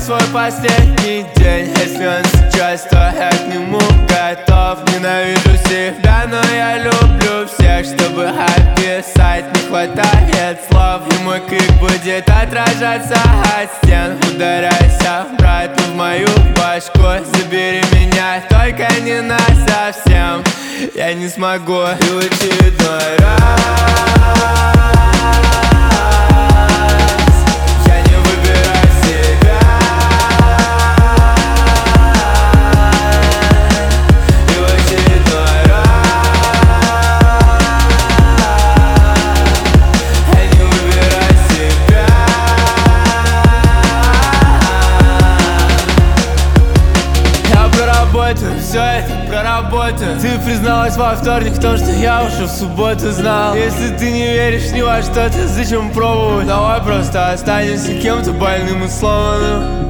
свой последний день. Если он сейчас, то я к нему готов. Ненавижу себя, но я люблю всех. Чтобы описать, не хватает слов. И мой крик будет отражаться от стен. Ударяйся, брат, в мою башку. Забери меня, только не насовсем. Я не смогу. И в очередной раз все это проработаю. Ты призналась во вторник в том, что я уже в субботу знал. Если ты не веришь ни во что, то зачем пробовать? Давай просто останемся кем-то больным и сломанным.